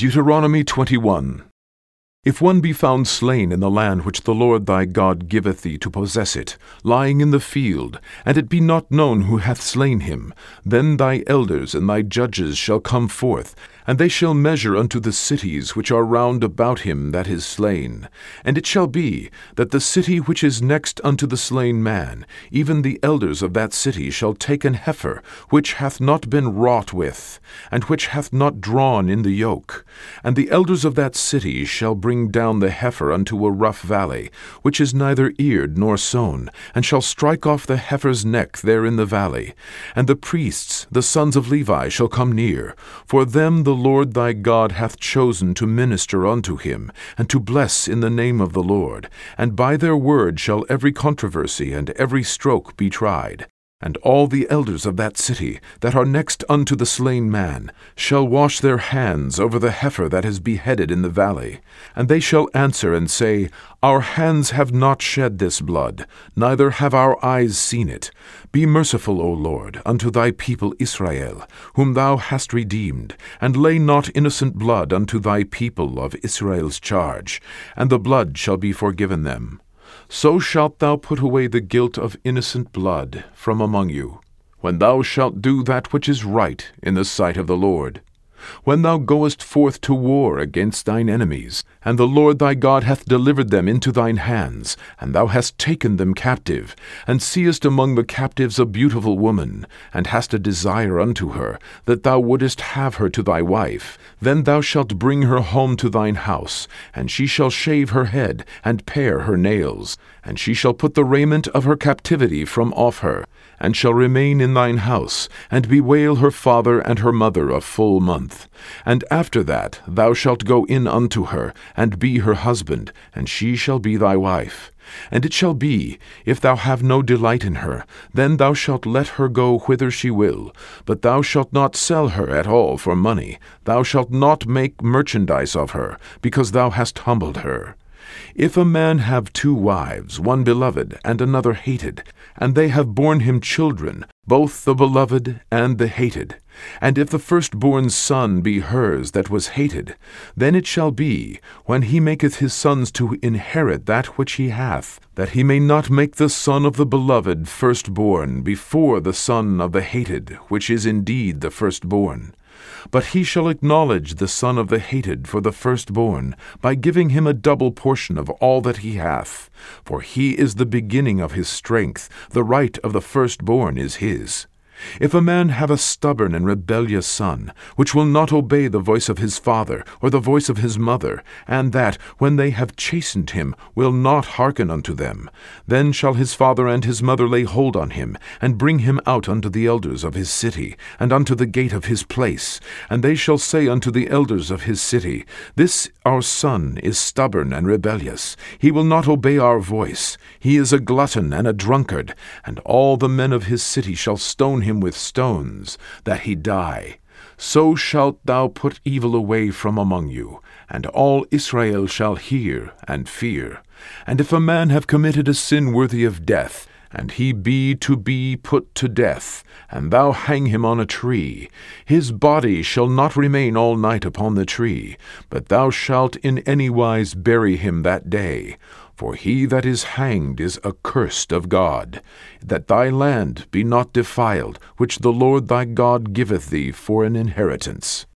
Deuteronomy 21. If one be found slain in the land which the Lord thy God giveth thee to possess it, lying in the field, and it be not known who hath slain him, then thy elders and thy judges shall come forth, and they shall measure unto the cities which are round about him that is slain. And it shall be, that the city which is next unto the slain man, even the elders of that city shall take an heifer, which hath not been wrought with, and which hath not drawn in the yoke. And the elders of that city shall bring down the heifer unto a rough valley, which is neither eared nor sown, and shall strike off the heifer's neck there in the valley. And the priests, the sons of Levi, shall come near, for them the Lord thy God hath chosen to minister unto him, and to bless in the name of the Lord. And by their word shall every controversy and every stroke be tried. And all the elders of that city, that are next unto the slain man, shall wash their hands over the heifer that is beheaded in the valley. And they shall answer and say, Our hands have not shed this blood, neither have our eyes seen it. Be merciful, O Lord, unto thy people Israel, whom thou hast redeemed, and lay not innocent blood unto thy people of Israel's charge, and the blood shall be forgiven them. So shalt thou put away the guilt of innocent blood from among you, when thou shalt do that which is right in the sight of the Lord. When thou goest forth to war against thine enemies, and the Lord thy God hath delivered them into thine hands, and thou hast taken them captive, and seest among the captives a beautiful woman, and hast a desire unto her, that thou wouldest have her to thy wife, then thou shalt bring her home to thine house, and she shall shave her head, and pare her nails, and she shall put the raiment of her captivity from off her, and shall remain in thine house, and bewail her father and her mother a full month. And after that thou shalt go in unto her, and be her husband, and she shall be thy wife. And it shall be, if thou have no delight in her, then thou shalt let her go whither she will, but thou shalt not sell her at all for money, thou shalt not make merchandise of her, because thou hast humbled her. If a man have two wives, one beloved and another hated, and they have borne him children, both the beloved and the hated, and if the firstborn son be hers that was hated, then it shall be, when he maketh his sons to inherit that which he hath, that he may not make the son of the beloved firstborn before the son of the hated, which is indeed the firstborn. But he shall acknowledge the son of the hated for the firstborn, by giving him a double portion of all that he hath. For he is the beginning of his strength, the right of the firstborn is his. If a man have a stubborn and rebellious son, which will not obey the voice of his father, or the voice of his mother, and that, when they have chastened him, will not hearken unto them, then shall his father and his mother lay hold on him, and bring him out unto the elders of his city, and unto the gate of his place. And they shall say unto the elders of his city, This our son is stubborn and rebellious. He will not obey our voice. He is a glutton and a drunkard. And all the men of his city shall stone him with stones, that he die. So shalt thou put evil away from among you, and all Israel shall hear and fear. And if a man have committed a sin worthy of death, and he be to be put to death, and thou hang him on a tree, his body shall not remain all night upon the tree, but thou shalt in any wise bury him that day. For he that is hanged is accursed of God, that thy land be not defiled, which the Lord thy God giveth thee for an inheritance.